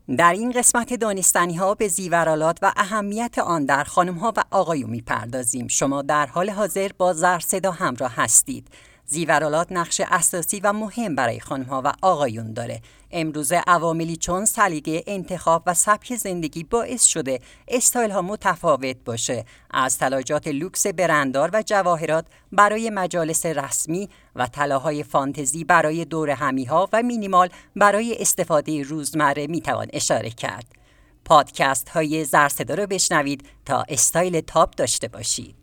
در این قسمت دانستنی‌ها به زیورآلات و اهمیت آن در خانم‌ها و آقایون می‌پردازیم. شما در حال حاضر با زرصدا همراه هستید. زیورآلات نقش اساسی و مهم برای خانم‌ها و آقایون داره. امروزه عواملی چون سلیقه انتخاب و سبک زندگی باعث شده استایل‌ها متفاوت باشه، از تلاجات لوکس برندار و جواهرات برای مجالس رسمی و طلاهای فانتزی برای دورهمی‌ها و مینیمال برای استفاده روزمره میتوان اشاره کرد. پادکست های زرصدا رو بشنوید تا استایل تاپ داشته باشید.